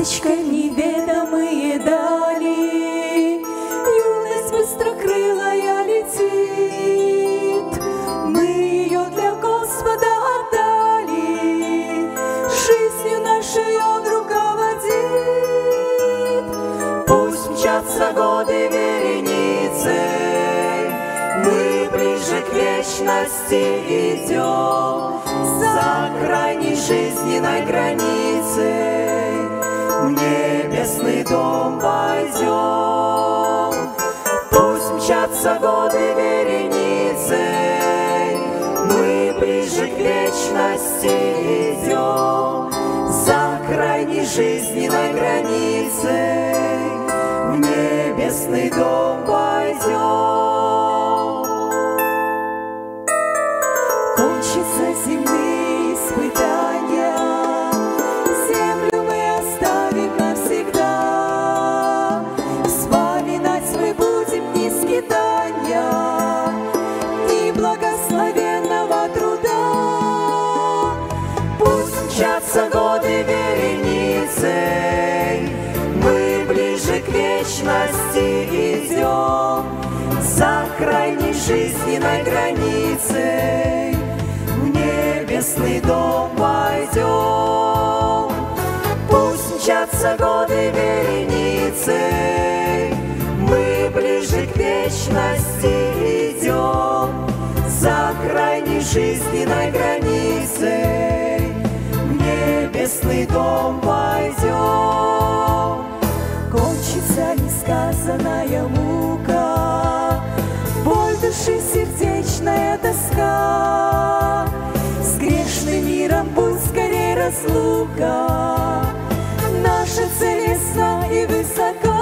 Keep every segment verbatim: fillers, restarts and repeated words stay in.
Птичка в неведомые дали, юность быстрокрылая летит. Мы ее для Господа отдали, жизнью нашей Он руководит. Пусть мчатся годы вереницей, мы ближе к вечности идем, за крайней жизненной границей в небесный дом войдем. Пусть мчатся годы вереницей, мы ближе к вечности идем, за крайней жизненной границей в небесный дом войдем. Кончатся земные испытания, землю мы оставим навсегда. Вспоминать мы будем дни скитания, дни благословенного труда. Пусть мчатся годы вереницей, мы ближе к вечности идем, за крайней жизненной границей в небесный дом войдем. Пусть мчатся годы вереницей, мы ближе к вечности идем, за крайней жизненной границей в небесный дом войдем. Кончится несказанная мука, боль души, сердечная тоска. С грешным миром будь скорее разлука, наша цель ясна и высока.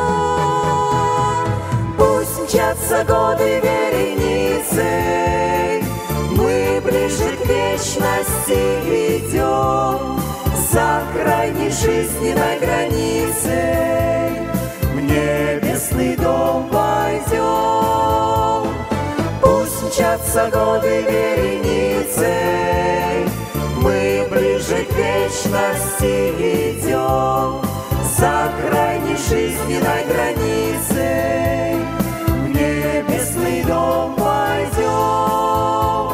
Пусть мчатся годы вереницей, мы ближе к вечности идем, за крайней жизненной границей в небесный дом войдем. Пусть мчатся годы вереницей, мы ближе к вечности идем, за крайней жизненной границей в небесный дом войдем.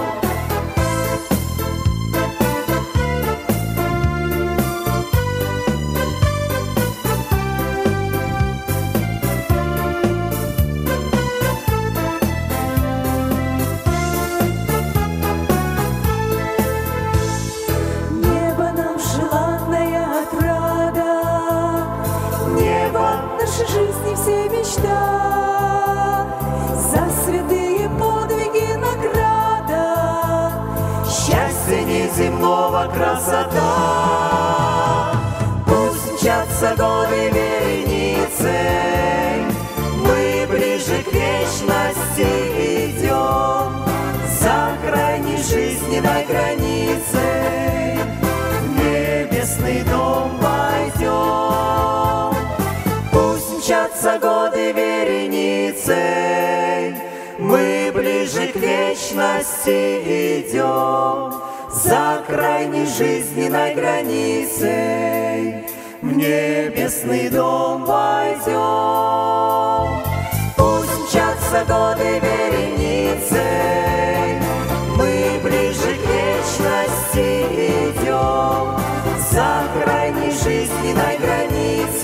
Нашей жизни все мечта, за святые подвиги награда, счастье неземного красота. Пусть мчатся годы вереницей, мы ближе к вечности идем, за крайней жизненной границей в небесный дом войдем. Мчатся годы вереницей, мы ближе к вечности идем, за крайней жизненной границей в небесный дом войдем. Пусть мчатся годы вереницей, мы ближе к вечности идем, за крайней жизненной границей